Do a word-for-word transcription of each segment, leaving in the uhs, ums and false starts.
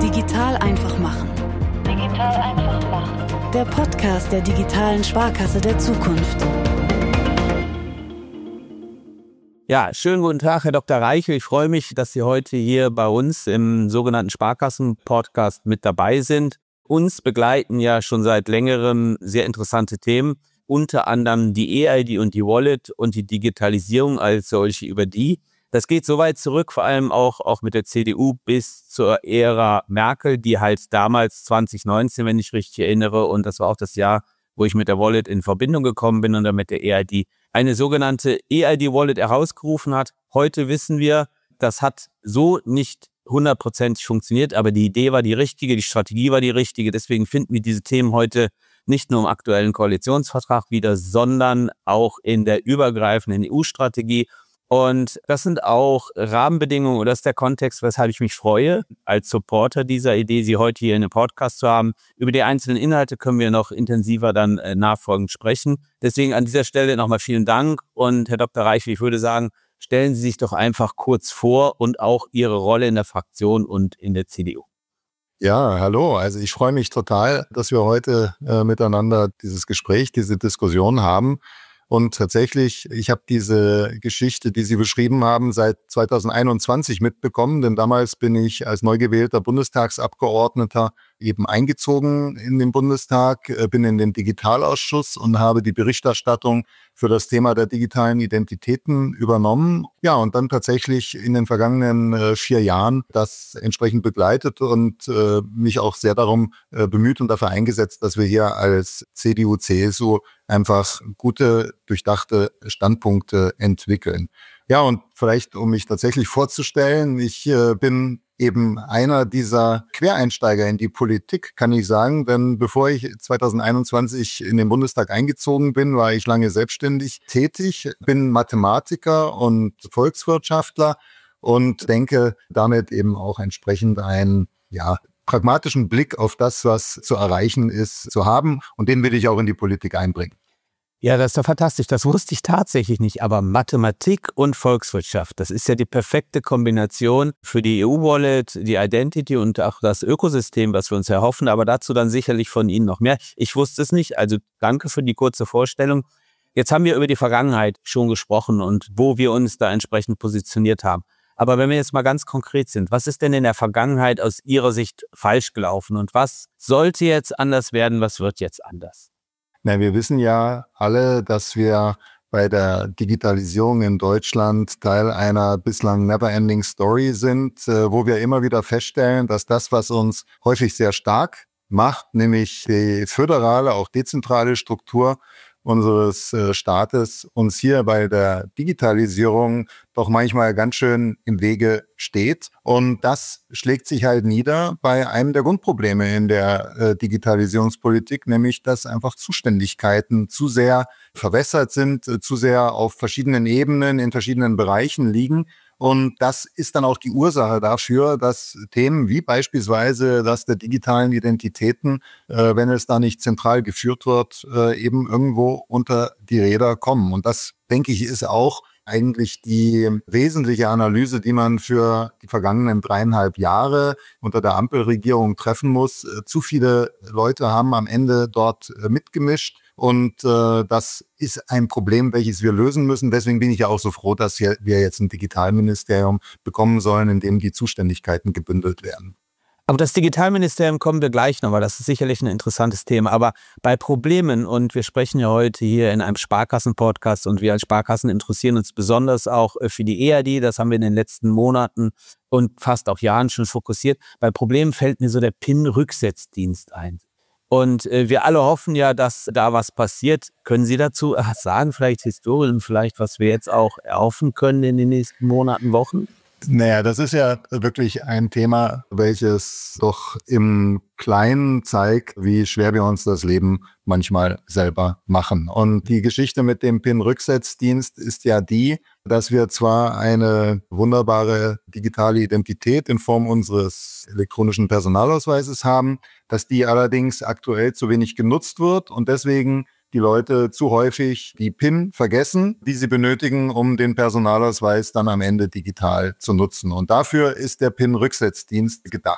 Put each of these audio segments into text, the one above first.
Digital einfach machen. Digital einfach machen. Der Podcast der digitalen Sparkasse der Zukunft. Ja, schönen guten Tag, Herr Doktor Reichel. Ich freue mich, dass Sie heute hier bei uns im sogenannten Sparkassen-Podcast mit dabei sind. Uns begleiten ja schon seit längerem sehr interessante Themen, unter anderem die E I D und die Wallet und die Digitalisierung als solche über die. Das geht so weit zurück, vor allem auch, auch mit der C D U bis zur Ära Merkel, die halt damals zwanzig neunzehn, wenn ich richtig erinnere, und das war auch das Jahr, wo ich mit der Wallet in Verbindung gekommen bin und dann mit der E I D eine sogenannte E I D-Wallet herausgerufen hat. Heute wissen wir, das hat so nicht hundertprozentig funktioniert, aber die Idee war die richtige, die Strategie war die richtige. Deswegen finden wir diese Themen heute nicht nur im aktuellen Koalitionsvertrag wieder, sondern auch in der übergreifenden E U-Strategie. Und das sind auch Rahmenbedingungen, oder das ist der Kontext, weshalb ich mich freue, als Supporter dieser Idee, Sie heute hier in dem Podcast zu haben. Über die einzelnen Inhalte können wir noch intensiver dann äh, nachfolgend sprechen. Deswegen an dieser Stelle nochmal vielen Dank. Und Herr Doktor Reichel, ich würde sagen, stellen Sie sich doch einfach kurz vor und auch Ihre Rolle in der Fraktion und in der C D U. Ja, hallo. Also ich freue mich total, dass wir heute äh, miteinander dieses Gespräch, diese Diskussion haben. Und tatsächlich, ich habe diese Geschichte, die Sie beschrieben haben, seit zweitausendeinundzwanzig mitbekommen, denn damals bin ich als neu gewählter Bundestagsabgeordneter eben eingezogen in den Bundestag, bin in den Digitalausschuss und habe die Berichterstattung für das Thema der digitalen Identitäten übernommen. Ja, und dann tatsächlich in den vergangenen äh, vier Jahren das entsprechend begleitet und äh, mich auch sehr darum äh, bemüht und dafür eingesetzt, dass wir hier als C D U, C S U einfach gute, durchdachte Standpunkte entwickeln. Ja, und vielleicht, um mich tatsächlich vorzustellen, ich äh, bin eben einer dieser Quereinsteiger in die Politik, kann ich sagen, denn bevor ich zweitausendeinundzwanzig in den Bundestag eingezogen bin, war ich lange selbstständig tätig, bin Mathematiker und Volkswirtschaftler und denke damit eben auch entsprechend einen, ja, pragmatischen Blick auf das, was zu erreichen ist, zu haben, und den will ich auch in die Politik einbringen. Ja, das ist doch fantastisch. Das wusste ich tatsächlich nicht. Aber Mathematik und Volkswirtschaft, das ist ja die perfekte Kombination für die E U-Wallet, die Identity und auch das Ökosystem, was wir uns erhoffen. Aber dazu dann sicherlich von Ihnen noch mehr. Ich wusste es nicht. Also danke für die kurze Vorstellung. Jetzt haben wir über die Vergangenheit schon gesprochen und wo wir uns da entsprechend positioniert haben. Aber wenn wir jetzt mal ganz konkret sind, was ist denn in der Vergangenheit aus Ihrer Sicht falsch gelaufen? Und was sollte jetzt anders werden? Was wird jetzt anders? Na, wir wissen ja alle, dass wir bei der Digitalisierung in Deutschland Teil einer bislang never-ending Story sind, äh, wo wir immer wieder feststellen, dass das, was uns häufig sehr stark macht, nämlich die föderale, auch dezentrale Struktur unseres äh, Staates, uns hier bei der Digitalisierung doch manchmal ganz schön im Wege steht. Und das schlägt sich halt nieder bei einem der Grundprobleme in der äh, Digitalisierungspolitik, nämlich dass einfach Zuständigkeiten zu sehr verwässert sind, äh, zu sehr auf verschiedenen Ebenen, in verschiedenen Bereichen liegen. Und das ist dann auch die Ursache dafür, dass Themen wie beispielsweise das der digitalen Identitäten, äh, wenn es da nicht zentral geführt wird, äh, eben irgendwo unter die Räder kommen. Und das, denke ich, ist auch eigentlich die wesentliche Analyse, die man für die vergangenen dreieinhalb Jahre unter der Ampelregierung treffen muss. Äh, zu viele Leute haben am Ende dort äh, mitgemischt. Und äh, das ist ein Problem, welches wir lösen müssen. Deswegen bin ich ja auch so froh, dass wir jetzt ein Digitalministerium bekommen sollen, in dem die Zuständigkeiten gebündelt werden. Aber das Digitalministerium kommen wir gleich noch, weil das ist sicherlich ein interessantes Thema. Aber bei Problemen, und wir sprechen ja heute hier in einem Sparkassen-Podcast und wir als Sparkassen interessieren uns besonders auch für die E I D, das haben wir in den letzten Monaten und fast auch Jahren schon fokussiert. Bei Problemen fällt mir so der P I N-Rücksetzdienst ein. Und äh, wir alle hoffen ja, dass da was passiert. Können Sie dazu äh, sagen, vielleicht Historien, vielleicht was wir jetzt auch erhoffen können in den nächsten Monaten, Wochen? Naja, das ist ja wirklich ein Thema, welches doch im Kleinen zeigt, wie schwer wir uns das Leben manchmal selber machen. Und die Geschichte mit dem P I N-Rücksetzdienst ist ja die, dass wir zwar eine wunderbare digitale Identität in Form unseres elektronischen Personalausweises haben, dass die allerdings aktuell zu wenig genutzt wird und deswegen die Leute zu häufig die P I N vergessen, die sie benötigen, um den Personalausweis dann am Ende digital zu nutzen. Und dafür ist der P I N-Rücksetzdienst gedacht.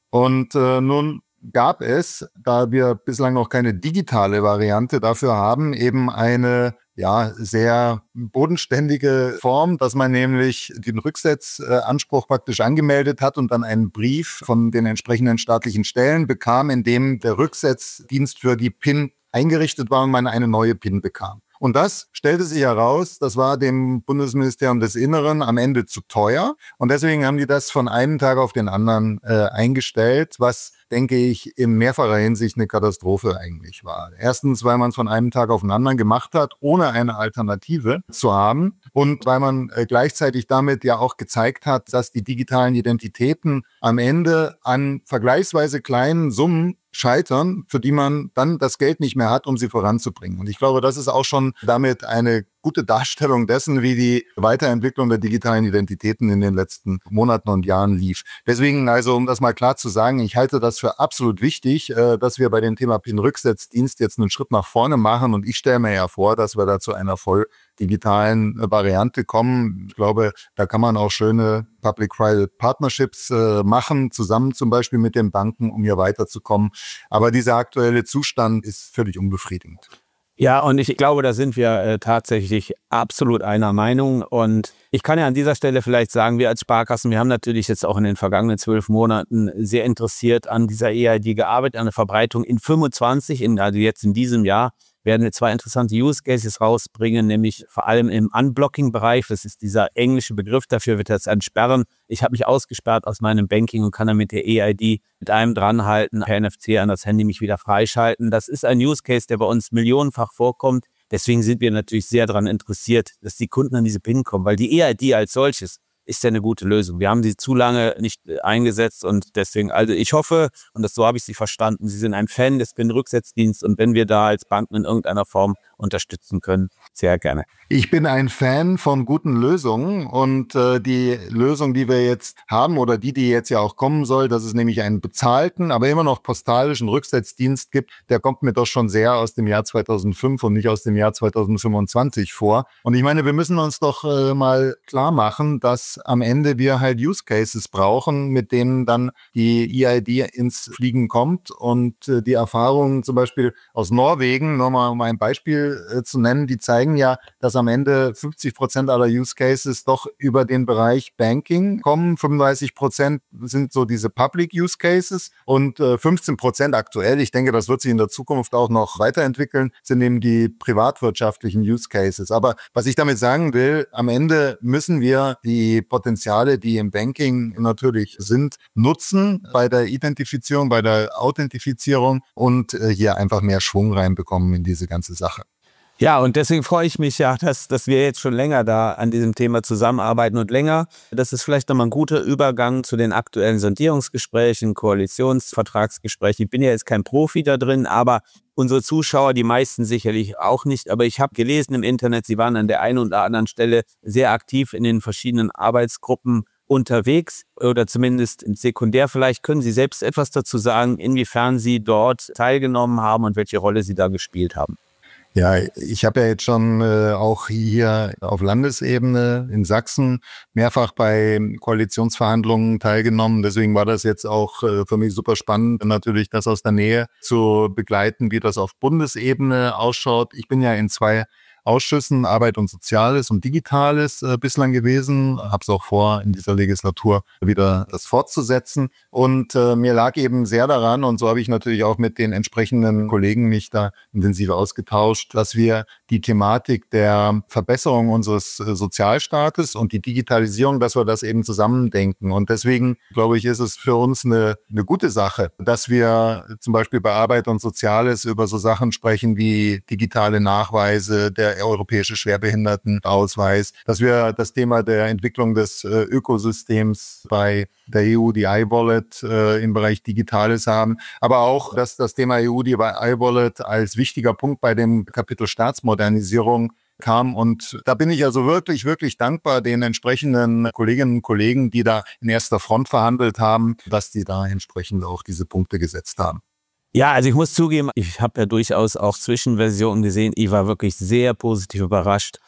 Und äh, nun gab es, da wir bislang noch keine digitale Variante dafür haben, eben eine ja sehr bodenständige Form, dass man nämlich den Rücksetzanspruch praktisch angemeldet hat und dann einen Brief von den entsprechenden staatlichen Stellen bekam, in dem der Rücksetzdienst für die P I N eingerichtet war und man eine neue P I N bekam. Und das stellte sich heraus, das war dem Bundesministerium des Inneren am Ende zu teuer. Und deswegen haben die das von einem Tag auf den anderen äh, eingestellt, was, denke ich, in mehrfacher Hinsicht eine Katastrophe eigentlich war. Erstens, weil man es von einem Tag auf den anderen gemacht hat, ohne eine Alternative zu haben. Und weil man äh, gleichzeitig damit ja auch gezeigt hat, dass die digitalen Identitäten am Ende an vergleichsweise kleinen Summen scheitern, für die man dann das Geld nicht mehr hat, um sie voranzubringen. Und ich glaube, das ist auch schon damit eine gute Darstellung dessen, wie die Weiterentwicklung der digitalen Identitäten in den letzten Monaten und Jahren lief. Deswegen, also um das mal klar zu sagen, ich halte das für absolut wichtig, dass wir bei dem Thema P I N-Rücksetzdienst jetzt einen Schritt nach vorne machen. Und ich stelle mir ja vor, dass wir da zu einer voll digitalen Variante kommen. Ich glaube, da kann man auch schöne Public-Private Partnerships äh, machen, zusammen zum Beispiel mit den Banken, um hier weiterzukommen. Aber dieser aktuelle Zustand ist völlig unbefriedigend. Ja, und ich glaube, da sind wir äh, tatsächlich absolut einer Meinung. Und ich kann ja an dieser Stelle vielleicht sagen, wir als Sparkassen, wir haben natürlich jetzt auch in den vergangenen zwölf Monaten sehr interessiert an dieser E I D gearbeitet, an der Verbreitung in fünfundzwanzig, in, also jetzt in diesem Jahr, werden wir zwei interessante Use Cases rausbringen, nämlich vor allem im Unblocking-Bereich. Das ist dieser englische Begriff dafür, wird das entsperren. Ich habe mich ausgesperrt aus meinem Banking und kann dann mit der E I D mit einem dranhalten, per N F C an das Handy mich wieder freischalten. Das ist ein Use Case, der bei uns millionenfach vorkommt. Deswegen sind wir natürlich sehr daran interessiert, dass die Kunden an diese P I N kommen, weil die E I D als solches ist ja eine gute Lösung. Wir haben sie zu lange nicht eingesetzt und deswegen, also ich hoffe, und das so habe ich Sie verstanden, Sie sind ein Fan des P I N-Rücksetzdienstes und wenn wir da als Banken in irgendeiner Form unterstützen können, sehr gerne. Ich bin ein Fan von guten Lösungen und äh, die Lösung, die wir jetzt haben oder die, die jetzt ja auch kommen soll, dass es nämlich einen bezahlten, aber immer noch postalischen Rücksetzdienst gibt, der kommt mir doch schon sehr aus dem Jahr zweitausendfünf und nicht aus dem Jahr zweitausendfünfundzwanzig vor. Und ich meine, wir müssen uns doch äh, mal klar machen, dass am Ende wir halt Use Cases brauchen, mit denen dann die E I D ins Fliegen kommt und äh, die Erfahrungen zum Beispiel aus Norwegen, nochmal um ein Beispiel äh, zu nennen, die zeigen ja, dass am Ende fünfzig Prozent aller Use Cases doch über den Bereich Banking kommen. fünfunddreißig Prozent sind so diese Public Use Cases und äh, fünfzehn Prozent aktuell, ich denke, das wird sich in der Zukunft auch noch weiterentwickeln, sind eben die privatwirtschaftlichen Use Cases. Aber was ich damit sagen will, am Ende müssen wir die Potenziale, die im Banking natürlich sind, nutzen bei der Identifizierung, bei der Authentifizierung und äh, hier einfach mehr Schwung reinbekommen in diese ganze Sache. Ja, und deswegen freue ich mich ja, dass, dass wir jetzt schon länger da an diesem Thema zusammenarbeiten und länger. Das ist vielleicht nochmal ein guter Übergang zu den aktuellen Sondierungsgesprächen, Koalitionsvertragsgesprächen. Ich bin ja jetzt kein Profi da drin, aber unsere Zuschauer, die meisten sicherlich auch nicht. Aber ich habe gelesen im Internet, Sie waren an der einen oder anderen Stelle sehr aktiv in den verschiedenen Arbeitsgruppen unterwegs oder zumindest sekundär. Vielleicht können Sie selbst etwas dazu sagen, inwiefern Sie dort teilgenommen haben und welche Rolle Sie da gespielt haben. Ja, ich habe ja jetzt schon äh, auch hier auf Landesebene in Sachsen mehrfach bei Koalitionsverhandlungen teilgenommen. Deswegen war das jetzt auch äh, für mich super spannend, natürlich das aus der Nähe zu begleiten, wie das auf Bundesebene ausschaut. Ich bin ja in zwei Ausschüssen, Arbeit und Soziales und Digitales äh, bislang gewesen. Habe es auch vor, in dieser Legislatur wieder das fortzusetzen. Und äh, mir lag eben sehr daran, und so habe ich natürlich auch mit den entsprechenden Kollegen mich da intensiv ausgetauscht, dass wir die Thematik der Verbesserung unseres äh, Sozialstaates und die Digitalisierung, dass wir das eben zusammendenken. Und deswegen, glaube ich, ist es für uns eine, eine gute Sache, dass wir zum Beispiel bei Arbeit und Soziales über so Sachen sprechen wie digitale Nachweise, der europäische Schwerbehindertenausweis, dass wir das Thema der Entwicklung des äh, Ökosystems bei der E U, die iWallet äh, im Bereich Digitales haben, aber auch, dass das Thema E U, die iWallet als wichtiger Punkt bei dem Kapitel Staatsmodernisierung kam. Und da bin ich also wirklich, wirklich dankbar den entsprechenden Kolleginnen und Kollegen, die da in erster Front verhandelt haben, dass die da entsprechend auch diese Punkte gesetzt haben. Ja, also ich muss zugeben, ich habe ja durchaus auch Zwischenversionen gesehen. Ich war wirklich sehr positiv überrascht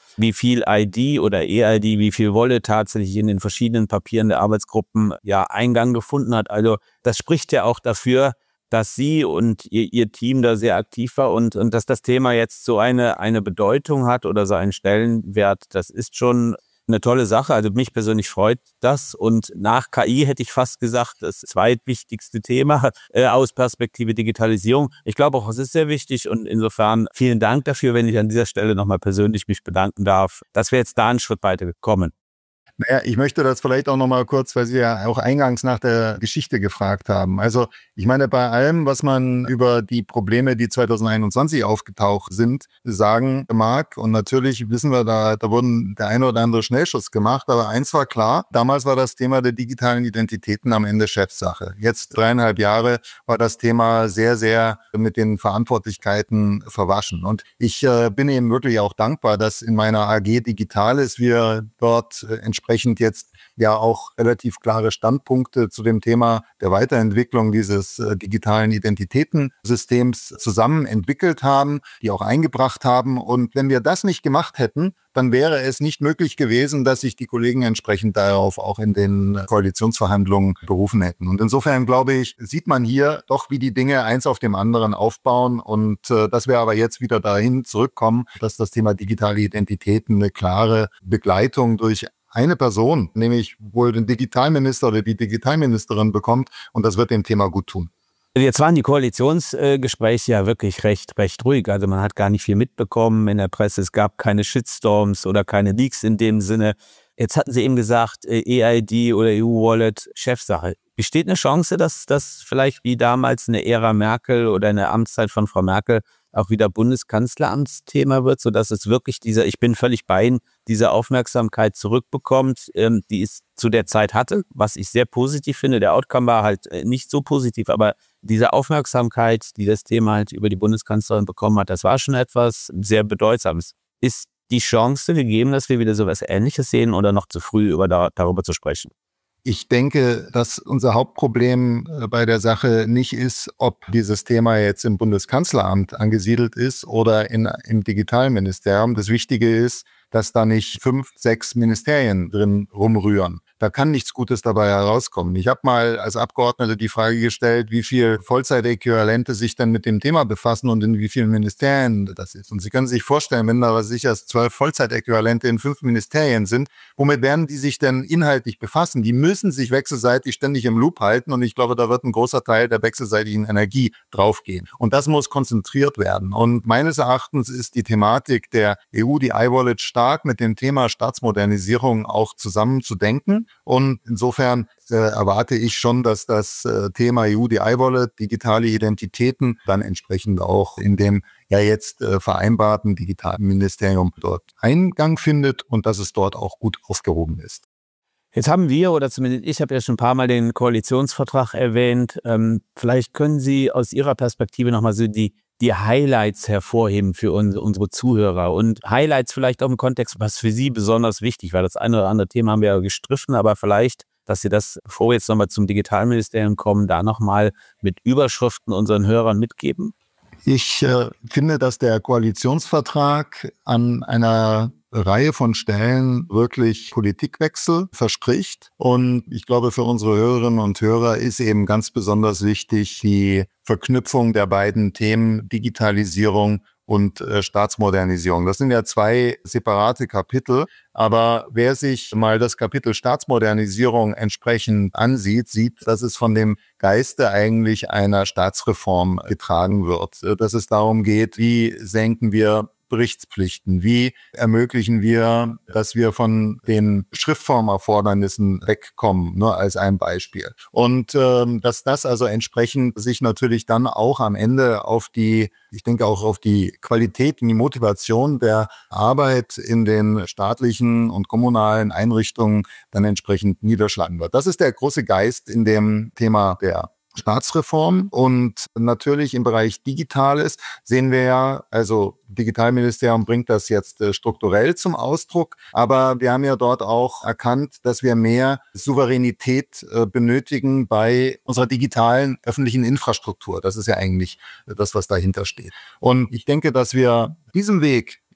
wie viel I D oder E I D, wie viel Wolle tatsächlich in den verschiedenen Papieren der Arbeitsgruppen ja Eingang gefunden hat. Also das spricht ja auch dafür, dass Sie und Ihr, Ihr Team da sehr aktiv war und, und dass das Thema jetzt so eine, eine Bedeutung hat oder so einen Stellenwert, das ist schon eine tolle Sache. Also mich persönlich freut das. Und nach K I hätte ich fast gesagt, das zweitwichtigste Thema äh, aus Perspektive Digitalisierung. Ich glaube auch, es ist sehr wichtig und insofern vielen Dank dafür, wenn ich an dieser Stelle nochmal persönlich mich bedanken darf, dass wir jetzt da einen Schritt weiter gekommen. Naja, ich möchte das vielleicht auch noch mal kurz, weil Sie ja auch eingangs nach der Geschichte gefragt haben. Also ich meine, bei allem, was man über die Probleme, die zwanzig einundzwanzig aufgetaucht sind, sagen mag, und natürlich wissen wir, da, da wurden der eine oder andere Schnellschuss gemacht, aber eins war klar, damals war das Thema der digitalen Identitäten am Ende Chefsache. Jetzt dreieinhalb Jahre war das Thema sehr, sehr mit den Verantwortlichkeiten verwaschen. Und ich äh, bin eben wirklich auch dankbar, dass in meiner A G Digitales wir dort äh, entsprechend Entsprechend jetzt ja auch relativ klare Standpunkte zu dem Thema der Weiterentwicklung dieses äh, digitalen Identitätensystems zusammen entwickelt haben, die auch eingebracht haben. Und wenn wir das nicht gemacht hätten, dann wäre es nicht möglich gewesen, dass sich die Kollegen entsprechend darauf auch in den Koalitionsverhandlungen berufen hätten. Und insofern, glaube ich, sieht man hier doch, wie die Dinge eins auf dem anderen aufbauen und äh, dass wir aber jetzt wieder dahin zurückkommen, dass das Thema digitale Identitäten eine klare Begleitung durch eine Person, nämlich wohl den Digitalminister oder die Digitalministerin bekommt, und das wird dem Thema gut tun. Jetzt waren die Koalitionsgespräche ja wirklich recht, recht ruhig. Also man hat gar nicht viel mitbekommen in der Presse. Es gab keine Shitstorms oder keine Leaks in dem Sinne. Jetzt hatten Sie eben gesagt, E I D oder E U-Wallet, Chefsache. Besteht eine Chance, dass das vielleicht wie damals eine Ära Merkel oder eine Amtszeit von Frau Merkel auch wieder Bundeskanzleramtsthema wird, sodass es wirklich dieser, ich bin völlig bei Ihnen, diese Aufmerksamkeit zurückbekommt, ähm, die es zu der Zeit hatte, was ich sehr positiv finde. Der Outcome war halt nicht so positiv, aber diese Aufmerksamkeit, die das Thema halt über die Bundeskanzlerin bekommen hat, das war schon etwas sehr Bedeutsames. Ist die Chance gegeben, dass wir wieder so etwas Ähnliches sehen oder noch zu früh über da, darüber zu sprechen? Ich denke, dass unser Hauptproblem bei der Sache nicht ist, ob dieses Thema jetzt im Bundeskanzleramt angesiedelt ist oder in, im Digitalministerium. Das Wichtige ist, dass da nicht fünf, sechs Ministerien drin rumrühren. Da kann nichts Gutes dabei herauskommen. Ich habe mal als Abgeordneter die Frage gestellt, wie viel Vollzeitäquivalente sich denn mit dem Thema befassen und in wie vielen Ministerien das ist. Und Sie können sich vorstellen, wenn da sicher zwölf Vollzeitäquivalente in fünf Ministerien sind, womit werden die sich denn inhaltlich befassen? Die müssen sich wechselseitig ständig im Loop halten und ich glaube, da wird ein großer Teil der wechselseitigen Energie draufgehen. Und das muss konzentriert werden. Und meines Erachtens ist die Thematik der E U, die iWallet, stark mit dem Thema Staatsmodernisierung auch zusammenzudenken. Und insofern äh, erwarte ich schon, dass das äh, Thema E U, die iWallet, digitale Identitäten dann entsprechend auch in dem ja jetzt äh, vereinbarten Digitalministerium dort Eingang findet und dass es dort auch gut aufgehoben ist. Jetzt haben wir, oder zumindest ich habe ja schon ein paar Mal den Koalitionsvertrag erwähnt. Ähm, vielleicht können Sie aus Ihrer Perspektive nochmal so die die Highlights hervorheben für uns, unsere Zuhörer und Highlights vielleicht auch im Kontext, was für Sie besonders wichtig war. Das eine oder andere Thema haben wir ja gestriffen, aber vielleicht, dass Sie das, bevor wir jetzt nochmal zum Digitalministerium kommen, da nochmal mit Überschriften unseren Hörern mitgeben. Ich äh, finde, dass der Koalitionsvertrag an einer Reihe von Stellen wirklich Politikwechsel verspricht. Und ich glaube, für unsere Hörerinnen und Hörer ist eben ganz besonders wichtig die Verknüpfung der beiden Themen Digitalisierung und äh, Staatsmodernisierung. Das sind ja zwei separate Kapitel, aber wer sich mal das Kapitel Staatsmodernisierung entsprechend ansieht, sieht, dass es von dem Geiste eigentlich einer Staatsreform getragen wird. Dass es darum geht, wie senken wir Berichtspflichten? Wie ermöglichen wir, dass wir von den Schriftformerfordernissen wegkommen, nur als ein Beispiel. Und ähm, dass das also entsprechend sich natürlich dann auch am Ende auf die, ich denke auch auf die Qualität und die Motivation der Arbeit in den staatlichen und kommunalen Einrichtungen dann entsprechend niederschlagen wird. Das ist der große Geist in dem Thema der Staatsreform. Und natürlich im Bereich Digitales sehen wir ja, also Digitalministerium bringt das jetzt äh, strukturell zum Ausdruck, aber wir haben ja dort auch erkannt, dass wir mehr Souveränität äh, benötigen bei unserer digitalen öffentlichen Infrastruktur. Das ist ja eigentlich das, was dahinter steht. Und ich denke, dass wir diesen Weg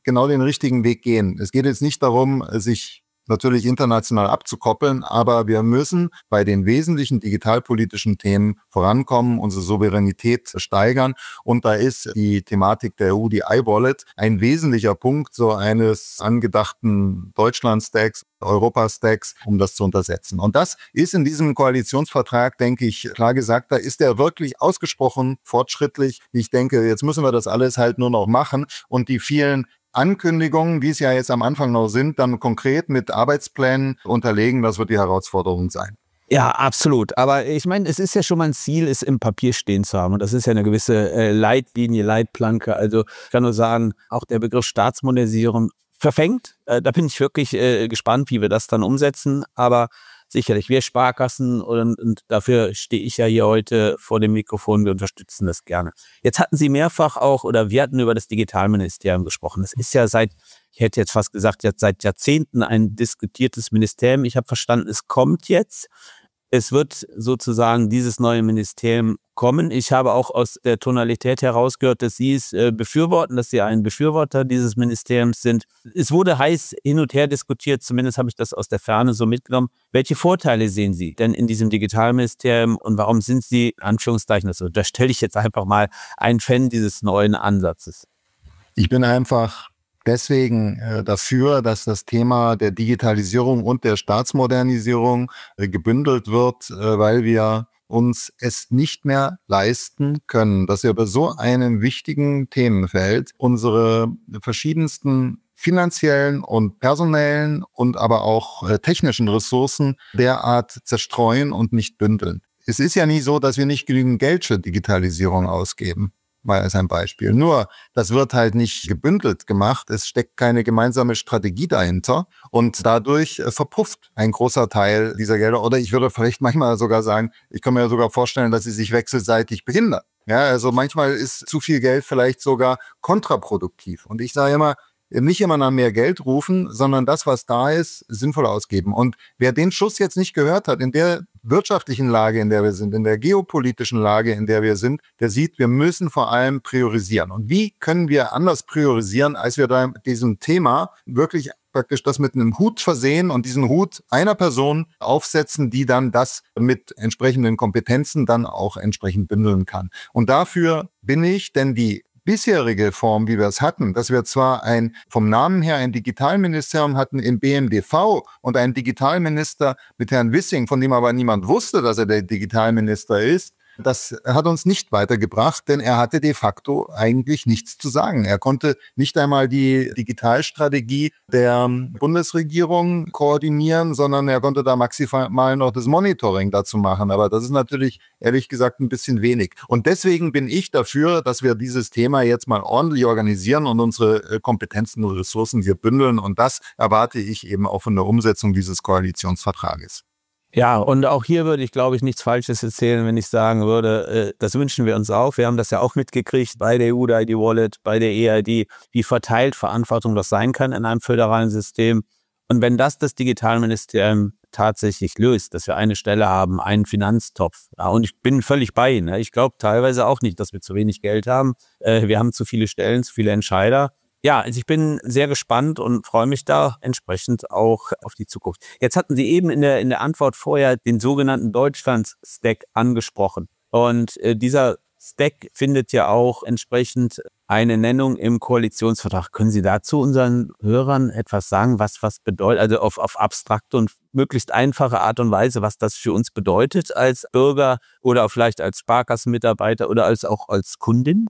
genau den richtigen Weg gehen. Es geht jetzt nicht darum, sich natürlich international abzukoppeln, aber wir müssen bei den wesentlichen digitalpolitischen Themen vorankommen, unsere Souveränität steigern. Und da ist die Thematik der E U, die iWallet, ein wesentlicher Punkt so eines angedachten Deutschland-Stacks, Europa-Stacks, um das zu untersetzen. Und das ist in diesem Koalitionsvertrag, denke ich, klar gesagt, da ist er wirklich ausgesprochen fortschrittlich. Ich denke, jetzt müssen wir das alles halt nur noch machen und die vielen Ankündigungen, wie es ja jetzt am Anfang noch sind, dann konkret mit Arbeitsplänen unterlegen, das wird die Herausforderung sein. Ja, absolut. Aber ich meine, es ist ja schon mal ein Ziel, es im Papier stehen zu haben. Und das ist ja eine gewisse äh, Leitlinie, Leitplanke. Also ich kann nur sagen, auch der Begriff Staatsmodernisierung verfängt. Äh, da bin ich wirklich äh, gespannt, wie wir das dann umsetzen. Aber sicherlich, wir Sparkassen und, und dafür stehe ich ja hier heute vor dem Mikrofon, wir unterstützen das gerne. Jetzt hatten Sie mehrfach auch, oder wir hatten über das Digitalministerium gesprochen. Das ist ja seit, ich hätte jetzt fast gesagt, jetzt seit Jahrzehnten ein diskutiertes Ministerium. Ich habe verstanden, es kommt jetzt. Es wird sozusagen dieses neue Ministerium kommen. Ich habe auch aus der Tonalität herausgehört, dass Sie es äh, befürworten, dass Sie ein Befürworter dieses Ministeriums sind. Es wurde heiß hin und her diskutiert, zumindest habe ich das aus der Ferne so mitgenommen. Welche Vorteile sehen Sie denn in diesem Digitalministerium und warum sind Sie, in Anführungszeichen, also da stelle ich jetzt einfach mal, ein Fan dieses neuen Ansatzes? Ich bin einfach deswegen äh, dafür, dass das Thema der Digitalisierung und der Staatsmodernisierung äh, gebündelt wird, äh, weil wir uns es nicht mehr leisten können, dass wir bei so einem wichtigen Themenfeld unsere verschiedensten finanziellen und personellen und aber auch äh, technischen Ressourcen derart zerstreuen und nicht bündeln. Es ist ja nie so, dass wir nicht genügend Geld für Digitalisierung ausgeben. Mal als ein Beispiel. Nur, das wird halt nicht gebündelt gemacht. Es steckt keine gemeinsame Strategie dahinter und dadurch äh, verpufft ein großer Teil dieser Gelder. Oder ich würde vielleicht manchmal sogar sagen, ich kann mir ja sogar vorstellen, dass sie sich wechselseitig behindern. Ja, also manchmal ist zu viel Geld vielleicht sogar kontraproduktiv. Und ich sage immer, nicht immer nach mehr Geld rufen, sondern das, was da ist, sinnvoll ausgeben. Und wer den Schuss jetzt nicht gehört hat, in der wirtschaftlichen Lage, in der wir sind, in der geopolitischen Lage, in der wir sind, der sieht, wir müssen vor allem priorisieren. Und wie können wir anders priorisieren, als wir da mit diesem Thema wirklich praktisch das mit einem Hut versehen und diesen Hut einer Person aufsetzen, die dann das mit entsprechenden Kompetenzen dann auch entsprechend bündeln kann. Und dafür bin ich, denn die bisherige Form, wie wir es hatten, dass wir zwar ein vom Namen her ein Digitalministerium hatten im B M D V und einen Digitalminister mit Herrn Wissing, von dem aber niemand wusste, dass er der Digitalminister ist, das hat uns nicht weitergebracht, denn er hatte de facto eigentlich nichts zu sagen. Er konnte nicht einmal die Digitalstrategie der Bundesregierung koordinieren, sondern er konnte da maximal noch das Monitoring dazu machen. Aber das ist natürlich, ehrlich gesagt, ein bisschen wenig. Und deswegen bin ich dafür, dass wir dieses Thema jetzt mal ordentlich organisieren und unsere Kompetenzen und Ressourcen hier bündeln. Und das erwarte ich eben auch von der Umsetzung dieses Koalitionsvertrages. Ja, und auch hier würde ich, glaube ich, nichts Falsches erzählen, wenn ich sagen würde, äh, das wünschen wir uns auch. Wir haben das ja auch mitgekriegt bei der E U I D-Wallet, bei der E I D, wie verteilt Verantwortung das sein kann in einem föderalen System. Und wenn das das Digitalministerium tatsächlich löst, dass wir eine Stelle haben, einen Finanztopf. Ja, und ich bin völlig bei Ihnen. Ich glaube teilweise auch nicht, dass wir zu wenig Geld haben. Äh, wir haben zu viele Stellen, zu viele Entscheider. Ja, also ich bin sehr gespannt und freue mich da entsprechend auch auf die Zukunft. Jetzt hatten Sie eben in der, in der Antwort vorher den sogenannten Deutschland-Stack angesprochen. Und äh, dieser Stack findet ja auch entsprechend eine Nennung im Koalitionsvertrag. Können Sie dazu unseren Hörern etwas sagen, was was bedeutet, also auf, auf abstrakte und möglichst einfache Art und Weise, was das für uns bedeutet als Bürger oder vielleicht als Sparkassenmitarbeiter oder als auch als Kundin?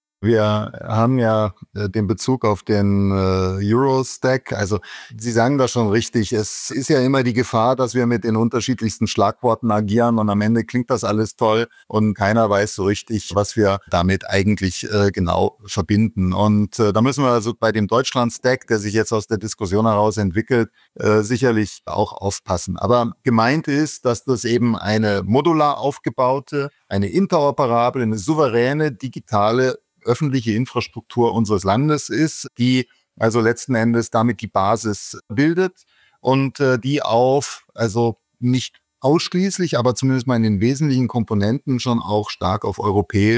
Wir haben ja äh, den Bezug auf den äh, Euro-Stack. Also Sie sagen das schon richtig. Es ist ja immer die Gefahr, dass wir mit den unterschiedlichsten Schlagworten agieren und am Ende klingt das alles toll und keiner weiß so richtig, was wir damit eigentlich äh, genau verbinden. Und äh, da müssen wir also bei dem Deutschland-Stack, der sich jetzt aus der Diskussion heraus entwickelt, äh, sicherlich auch aufpassen. Aber gemeint ist, dass das eben eine modular aufgebaute, eine interoperable, eine souveräne, digitale öffentliche Infrastruktur unseres Landes ist, die also letzten Endes damit die Basis bildet und äh, die auf, also nicht ausschließlich, aber zumindest mal in den wesentlichen Komponenten schon auch stark auf europäischen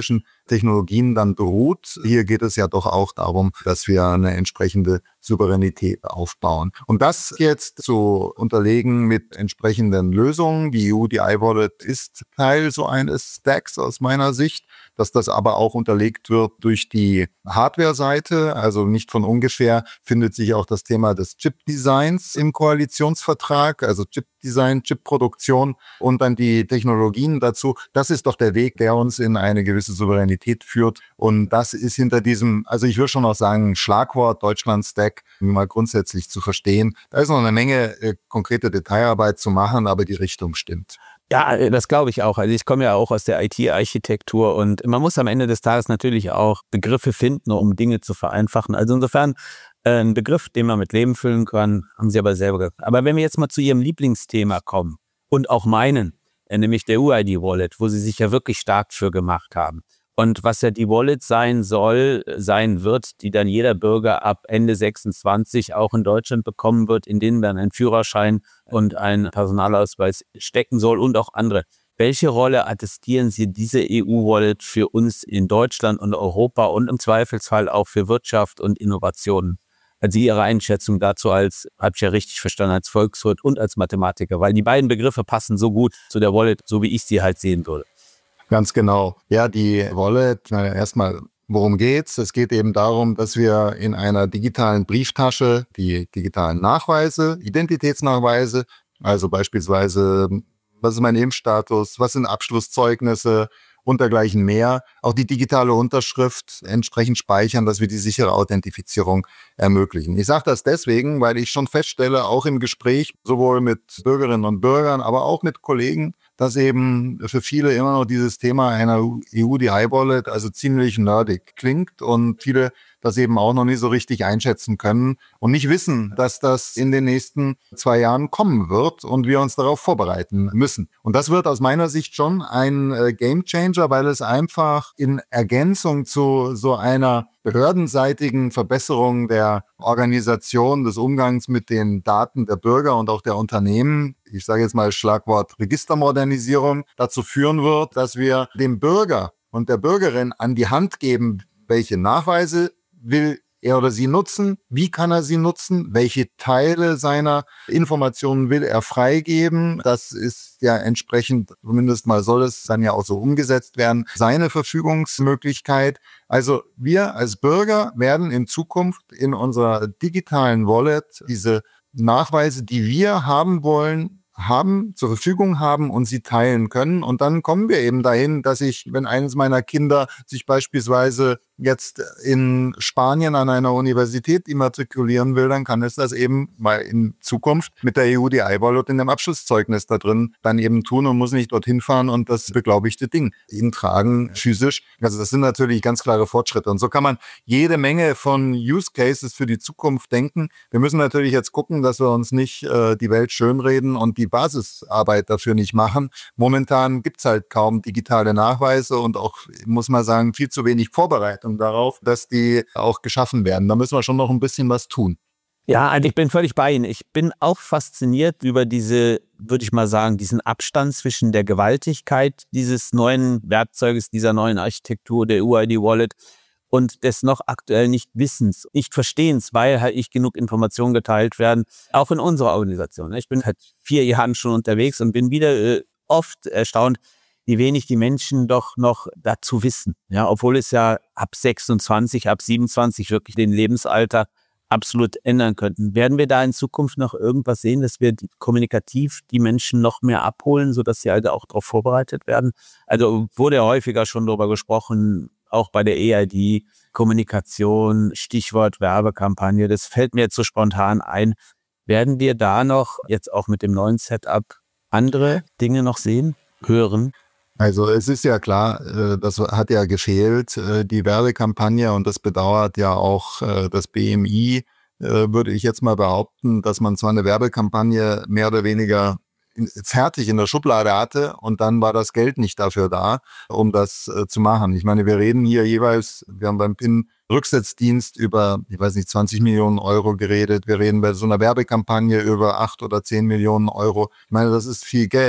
Technologien dann beruht. Hier geht es ja doch auch darum, dass wir eine entsprechende Souveränität aufbauen. Und das jetzt zu unterlegen mit entsprechenden Lösungen. Die E U D I-Wallet ist Teil so eines Stacks aus meiner Sicht, dass das aber auch unterlegt wird durch die Hardware-Seite. Also nicht von ungefähr findet sich auch das Thema des Chip-Designs im Koalitionsvertrag, also Chip-Design, Chip-Produktion und dann die Technologien dazu. Das ist doch der Weg, der uns in eine gewisse Souveränität führt. Und das ist hinter diesem, also ich würde schon auch sagen, Schlagwort Deutschland-Stack mal grundsätzlich zu verstehen. Da ist noch eine Menge äh, konkrete Detailarbeit zu machen, aber die Richtung stimmt. Ja, das glaube ich auch. Also ich komme ja auch aus der I T-Architektur und man muss am Ende des Tages natürlich auch Begriffe finden, um Dinge zu vereinfachen. Also insofern äh, ein Begriff, den man mit Leben füllen kann, haben Sie aber selber gesagt. Aber wenn wir jetzt mal zu Ihrem Lieblingsthema kommen und auch meinen, äh, nämlich der U I D-Wallet, wo Sie sich ja wirklich stark für gemacht haben. Und was ja die Wallet sein soll, sein wird, die dann jeder Bürger ab Ende sechsundzwanzig auch in Deutschland bekommen wird, in denen dann ein Führerschein und ein Personalausweis stecken soll und auch andere. Welche Rolle attestieren Sie diese E U-Wallet für uns in Deutschland und Europa und im Zweifelsfall auch für Wirtschaft und Innovationen? Also Ihre Einschätzung dazu als, habe ich ja richtig verstanden, als Volkswirt und als Mathematiker, weil die beiden Begriffe passen so gut zu der Wallet, so wie ich sie halt sehen würde. Ganz genau. Ja, die Wallet, na, erstmal, worum geht's? Es geht eben darum, dass wir in einer digitalen Brieftasche die digitalen Nachweise, Identitätsnachweise, also beispielsweise, was ist mein Impfstatus, was sind Abschlusszeugnisse und dergleichen mehr, auch die digitale Unterschrift entsprechend speichern, dass wir die sichere Authentifizierung ermöglichen. Ich sage das deswegen, weil ich schon feststelle, auch im Gespräch, sowohl mit Bürgerinnen und Bürgern, aber auch mit Kollegen, dass eben für viele immer noch dieses Thema einer E U D I-Wallet also ziemlich nerdig klingt und viele das eben auch noch nicht so richtig einschätzen können und nicht wissen, dass das in den nächsten zwei Jahren kommen wird und wir uns darauf vorbereiten müssen. Und das wird aus meiner Sicht schon ein äh, Gamechanger, weil es einfach in Ergänzung zu so einer behördenseitigen Verbesserung der Organisation des Umgangs mit den Daten der Bürger und auch der Unternehmen, ich sage jetzt mal Schlagwort Registermodernisierung, dazu führen wird, dass wir dem Bürger und der Bürgerin an die Hand geben, welche Nachweise will er oder sie nutzen, wie kann er sie nutzen, welche Teile seiner Informationen will er freigeben. Das ist ja entsprechend, zumindest mal soll es dann ja auch so umgesetzt werden, seine Verfügungsmöglichkeit. Also wir als Bürger werden in Zukunft in unserer digitalen Wallet diese Nachweise, die wir haben wollen, haben, zur Verfügung haben und sie teilen können. Und dann kommen wir eben dahin, dass ich, wenn eines meiner Kinder sich beispielsweise jetzt in Spanien an einer Universität immatrikulieren will, dann kann es das eben mal in Zukunft mit der E U D I-Wallet in dem Abschlusszeugnis da drin dann eben tun und muss nicht dorthin fahren und das beglaubigte Ding ihn tragen, physisch. Also das sind natürlich ganz klare Fortschritte. Und so kann man jede Menge von Use Cases für die Zukunft denken. Wir müssen natürlich jetzt gucken, dass wir uns nicht äh, die Welt schönreden und die Basisarbeit dafür nicht machen. Momentan gibt's halt kaum digitale Nachweise und auch, muss man sagen, viel zu wenig Vorbereitung darauf, dass die auch geschaffen werden. Da müssen wir schon noch ein bisschen was tun. Ja, also ich bin völlig bei Ihnen. Ich bin auch fasziniert über diese, würde ich mal sagen, diesen Abstand zwischen der Gewaltigkeit dieses neuen Werkzeuges, dieser neuen Architektur der U I D-Wallet und des noch aktuell nicht Wissens, nicht Verstehens, weil halt nicht genug Informationen geteilt werden, auch in unserer Organisation. Ich bin seit vier Jahren schon unterwegs und bin wieder äh, oft erstaunt, wie wenig die Menschen doch noch dazu wissen. Ja, obwohl es ja ab sechsundzwanzig, ab siebenundzwanzig wirklich den Lebensalter absolut ändern könnten. Werden wir da in Zukunft noch irgendwas sehen, dass wir die, kommunikativ die Menschen noch mehr abholen, sodass sie halt auch darauf vorbereitet werden? Also wurde ja häufiger schon darüber gesprochen, auch bei der E I D, Kommunikation, Stichwort Werbekampagne, das fällt mir jetzt so spontan ein. Werden wir da noch jetzt auch mit dem neuen Setup andere Dinge noch sehen, hören? Also es ist ja klar, das hat ja gefehlt, die Werbekampagne, und das bedauert ja auch das B M I, würde ich jetzt mal behaupten, dass man zwar eine Werbekampagne mehr oder weniger fertig in der Schublade hatte und dann war das Geld nicht dafür da, um das äh, zu machen. Ich meine, wir reden hier jeweils, wir haben beim P I N-Rücksetzdienst über, ich weiß nicht, zwanzig Millionen Euro geredet. Wir reden bei so einer Werbekampagne über acht oder zehn Millionen Euro. Ich meine, das ist viel Geld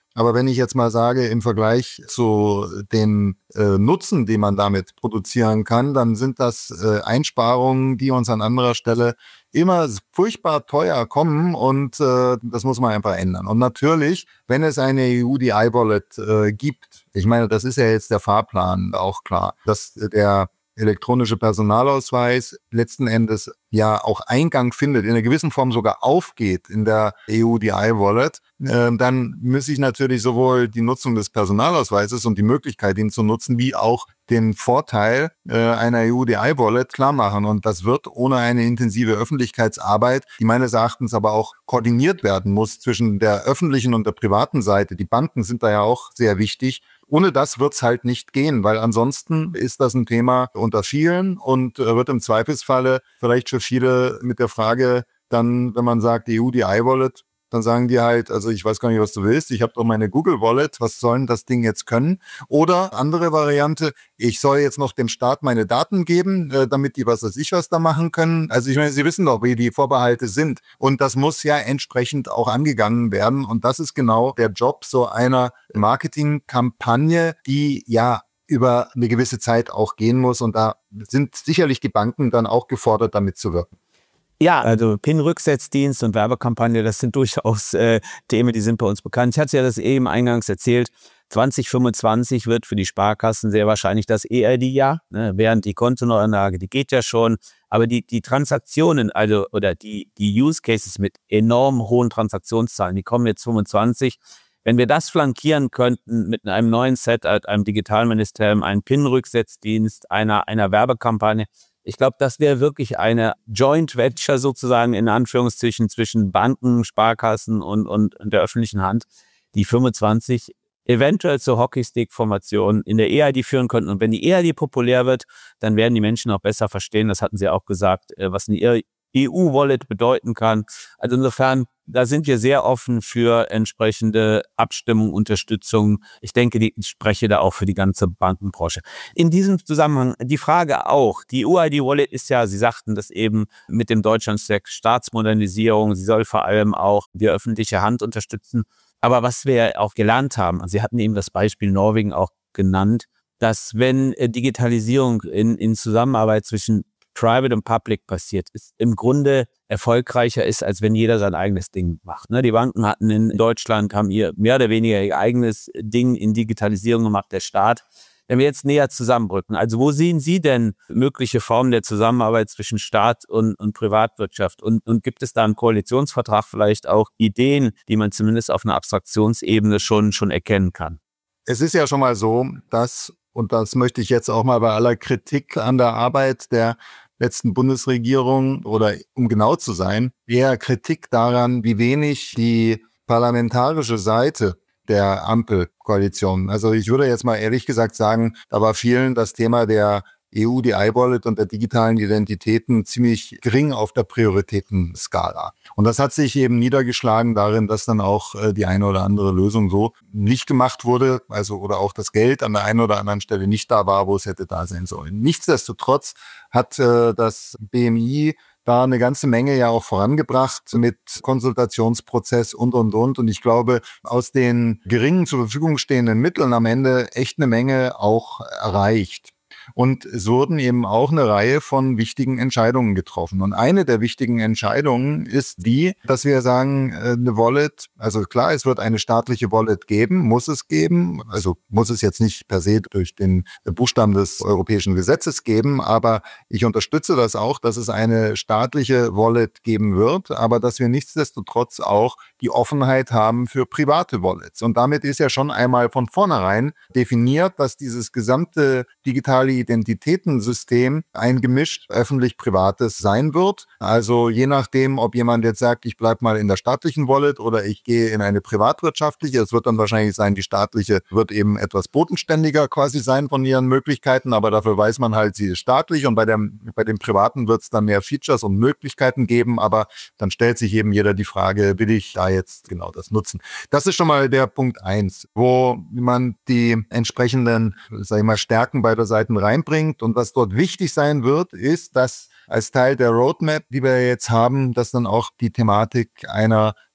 Aber wenn ich jetzt mal sage, im Vergleich zu den äh, Nutzen, die man damit produzieren kann, dann sind das äh, Einsparungen, die uns an anderer Stelle immer furchtbar teuer kommen und äh, das muss man einfach ändern. Und natürlich, wenn es eine E U D I-Wallet äh, gibt, ich meine, das ist ja jetzt der Fahrplan auch klar, dass der elektronische Personalausweis letzten Endes ja auch Eingang findet, in einer gewissen Form sogar aufgeht in der E U D I-Wallet, äh, dann muss ich natürlich sowohl die Nutzung des Personalausweises und die Möglichkeit, ihn zu nutzen, wie auch den Vorteil äh, einer E U D I-Wallet klar machen. Und das wird ohne eine intensive Öffentlichkeitsarbeit, die meines Erachtens aber auch koordiniert werden muss zwischen der öffentlichen und der privaten Seite. Die Banken sind da ja auch sehr wichtig. Ohne das wird's halt nicht gehen, weil ansonsten ist das ein Thema unter vielen und äh, wird im Zweifelsfalle vielleicht für viele mit der Frage dann, wenn man sagt, E U D I-Wallet, dann sagen die halt, also ich weiß gar nicht, was du willst, ich habe doch meine Google Wallet, was soll denn das Ding jetzt können? Oder andere Variante, ich soll jetzt noch dem Staat meine Daten geben, äh, damit die was weiß ich was da machen können. Also ich meine, Sie wissen doch, wie die Vorbehalte sind. Und das muss ja entsprechend auch angegangen werden. Und das ist genau der Job so einer Marketingkampagne, die ja über eine gewisse Zeit auch gehen muss. Und da sind sicherlich die Banken dann auch gefordert, damit zu wirken. Ja, also P I N-Rücksetzdienst und Werbekampagne, das sind durchaus äh, Themen, die sind bei uns bekannt. Ich hatte ja das eben eingangs erzählt, zwanzig fünfundzwanzig wird für die Sparkassen sehr wahrscheinlich das E R D-Jahr, ne? Während die Kontoneuanlage, die geht ja schon, aber die die Transaktionen, also oder die die Use Cases mit enorm hohen Transaktionszahlen, die kommen jetzt fünfundzwanzig. Wenn wir das flankieren könnten mit einem neuen Set, einem Digitalministerium, einem P I N-Rücksetzdienst, einer einer Werbekampagne, ich glaube, das wäre wirklich eine Joint Venture sozusagen in Anführungszeichen zwischen Banken, Sparkassen und, und, und der öffentlichen Hand, die fünfundzwanzig eventuell zur Hockeystick-Formation in der E I D führen könnten. Und wenn die E I D populär wird, dann werden die Menschen auch besser verstehen, das hatten Sie auch gesagt, was eine E U-Wallet bedeuten kann. Also insofern, da sind wir sehr offen für entsprechende Abstimmung, Unterstützung. Ich denke, die, ich spreche da auch für die ganze Bankenbranche. In diesem Zusammenhang die Frage auch, die U I D-Wallet ist ja, Sie sagten das eben mit dem Deutschland-Stack Staatsmodernisierung, sie soll vor allem auch die öffentliche Hand unterstützen. Aber was wir auch gelernt haben, also Sie hatten eben das Beispiel Norwegen auch genannt, dass wenn Digitalisierung in, in Zusammenarbeit zwischen Private und Public passiert, ist im Grunde erfolgreicher ist, als wenn jeder sein eigenes Ding macht. Ne? Die Banken hatten in Deutschland, haben ihr mehr oder weniger ihr eigenes Ding in Digitalisierung gemacht, der Staat. Wenn wir jetzt näher zusammenrücken, also wo sehen Sie denn mögliche Formen der Zusammenarbeit zwischen Staat und, und Privatwirtschaft? Und, und gibt es da einen Koalitionsvertrag vielleicht auch Ideen, die man zumindest auf einer Abstraktionsebene schon, schon erkennen kann? Es ist ja schon mal so, dass, und das möchte ich jetzt auch mal bei aller Kritik an der Arbeit der letzten Bundesregierung oder um genau zu sein, eher Kritik daran, wie wenig die parlamentarische Seite der Ampelkoalition, also ich würde jetzt mal ehrlich gesagt sagen, da war vielen das Thema der E U D I-Wallet und der digitalen Identitäten ziemlich gering auf der Prioritätenskala. Und das hat sich eben niedergeschlagen darin, dass dann auch äh, die eine oder andere Lösung so nicht gemacht wurde, also oder auch das Geld an der einen oder anderen Stelle nicht da war, wo es hätte da sein sollen. Nichtsdestotrotz hat äh, das B M I da eine ganze Menge ja auch vorangebracht mit Konsultationsprozess und, und, und. Und ich glaube, aus den geringen zur Verfügung stehenden Mitteln am Ende echt eine Menge auch erreicht. Und es wurden eben auch eine Reihe von wichtigen Entscheidungen getroffen. Und eine der wichtigen Entscheidungen ist die, dass wir sagen, eine Wallet, also klar, es wird eine staatliche Wallet geben, muss es geben. Also muss es jetzt nicht per se durch den Buchstaben des europäischen Gesetzes geben, aber ich unterstütze das auch, dass es eine staatliche Wallet geben wird, aber dass wir nichtsdestotrotz auch die Offenheit haben für private Wallets. Und damit ist ja schon einmal von vornherein definiert, dass dieses gesamte digitale Identitätensystem ein gemischt öffentlich-privates sein wird. Also je nachdem, ob jemand jetzt sagt, ich bleibe mal in der staatlichen Wallet oder ich gehe in eine privatwirtschaftliche, es wird dann wahrscheinlich sein, die staatliche wird eben etwas bodenständiger quasi sein von ihren Möglichkeiten, aber dafür weiß man halt, sie ist staatlich und bei dem, bei dem privaten wird es dann mehr Features und Möglichkeiten geben, aber dann stellt sich eben jeder die Frage, will ich da jetzt genau das nutzen? Das ist schon mal der Punkt eins, wo man die entsprechenden, sag ich mal, Stärken beider Seiten reinbringt. Und was dort wichtig sein wird, ist, dass als Teil der Roadmap, die wir jetzt haben, dass dann auch die Thematik einer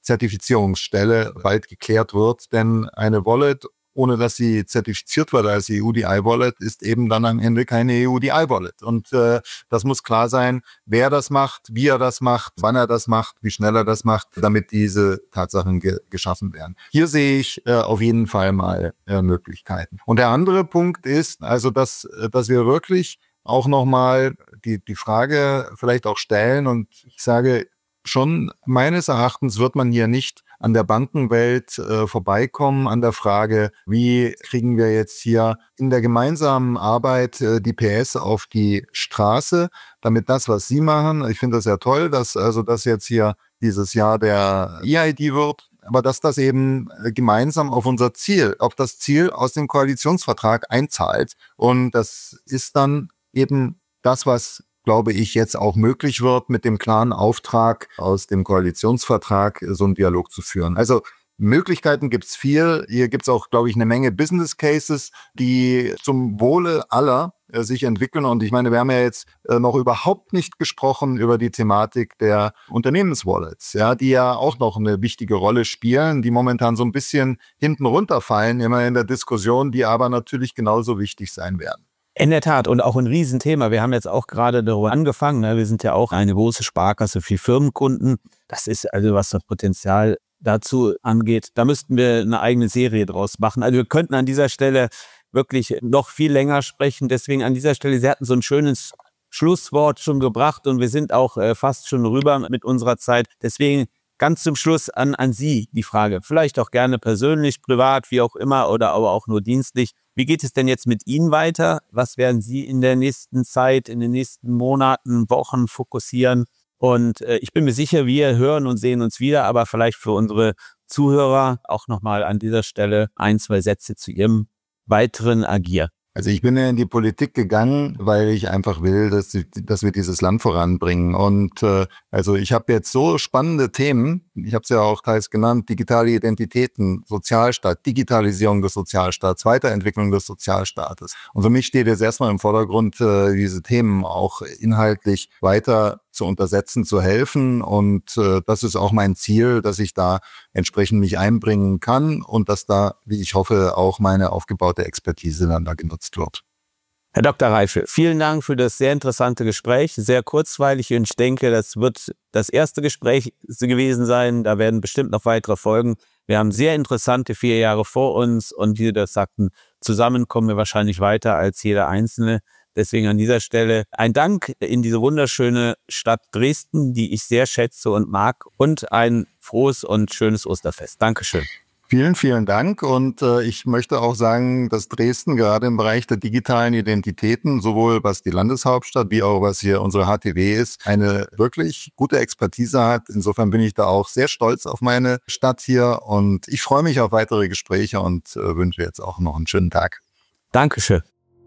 Zertifizierungsstelle bald geklärt wird. Denn eine Wallet, ohne dass sie zertifiziert wird als E U D I-Wallet, ist eben dann am Ende keine E U D I-Wallet. Und äh, das muss klar sein, wer das macht, wie er das macht, wann er das macht, wie schnell er das macht, damit diese Tatsachen ge- geschaffen werden. Hier sehe ich äh, auf jeden Fall mal äh, Möglichkeiten. Und der andere Punkt ist, also dass, dass wir wirklich auch nochmal die, die Frage vielleicht auch stellen, und ich sage schon, meines Erachtens wird man hier nicht an der Bankenwelt äh, vorbeikommen, an der Frage, wie kriegen wir jetzt hier in der gemeinsamen Arbeit äh, die P S auf die Straße, damit das, was Sie machen, ich finde das ja toll, dass also das jetzt hier dieses Jahr der E I D wird, aber dass das eben gemeinsam auf unser Ziel, auf das Ziel aus dem Koalitionsvertrag einzahlt. Und das ist dann eben das, was, glaube ich, jetzt auch möglich wird, mit dem klaren Auftrag aus dem Koalitionsvertrag so einen Dialog zu führen. Also Möglichkeiten gibt's viel. Hier gibt's auch, glaube ich, eine Menge Business Cases, die zum Wohle aller äh, sich entwickeln. Und ich meine, wir haben ja jetzt äh, noch überhaupt nicht gesprochen über die Thematik der Unternehmenswallets, ja, die ja auch noch eine wichtige Rolle spielen, die momentan so ein bisschen hinten runterfallen, immer in der Diskussion, die aber natürlich genauso wichtig sein werden. In der Tat, und auch ein Riesenthema. Wir haben jetzt auch gerade darüber angefangen. Ne? Wir sind ja auch eine große Sparkasse für Firmenkunden. Das ist also, was das Potenzial dazu angeht. Da müssten wir eine eigene Serie draus machen. Also wir könnten an dieser Stelle wirklich noch viel länger sprechen. Deswegen an dieser Stelle, Sie hatten so ein schönes Schlusswort schon gebracht und wir sind auch äh, fast schon rüber mit unserer Zeit. Deswegen ganz zum Schluss an, an Sie die Frage. Vielleicht auch gerne persönlich, privat, wie auch immer, oder aber auch nur dienstlich. Wie geht es denn jetzt mit Ihnen weiter? Was werden Sie in der nächsten Zeit, in den nächsten Monaten, Wochen fokussieren? Und äh, ich bin mir sicher, wir hören und sehen uns wieder, aber vielleicht für unsere Zuhörer auch nochmal an dieser Stelle ein, zwei Sätze zu Ihrem weiteren Agieren. Also ich bin ja in die Politik gegangen, weil ich einfach will, dass, dass wir dieses Land voranbringen. Und äh, also ich habe jetzt so spannende Themen, ich habe es ja auch teils genannt, digitale Identitäten, Sozialstaat, Digitalisierung des Sozialstaats, Weiterentwicklung des Sozialstaates. Und für mich steht jetzt erstmal im Vordergrund, äh, diese Themen auch inhaltlich weiter zu untersetzen, zu helfen. Und äh, das ist auch mein Ziel, dass ich da entsprechend mich einbringen kann und dass da, wie ich hoffe, auch meine aufgebaute Expertise dann da genutzt wird. Herr Doktor Reiche, vielen Dank für das sehr interessante Gespräch, sehr kurzweilig, und ich denke, das wird das erste Gespräch gewesen sein. Da werden bestimmt noch weitere folgen. Wir haben sehr interessante vier Jahre vor uns und wie Sie das sagten, zusammen kommen wir wahrscheinlich weiter als jeder Einzelne. Deswegen an dieser Stelle ein Dank in diese wunderschöne Stadt Dresden, die ich sehr schätze und mag, und ein frohes und schönes Osterfest. Dankeschön. Vielen, vielen Dank. Und äh, ich möchte auch sagen, dass Dresden gerade im Bereich der digitalen Identitäten, sowohl was die Landeshauptstadt wie auch was hier unsere H T W ist, eine wirklich gute Expertise hat. Insofern bin ich da auch sehr stolz auf meine Stadt hier und ich freue mich auf weitere Gespräche und äh, wünsche jetzt auch noch einen schönen Tag. Dankeschön.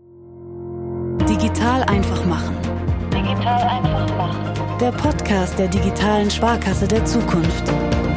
Digital einfach machen. Digital einfach machen. Der Podcast der digitalen Sparkasse der Zukunft.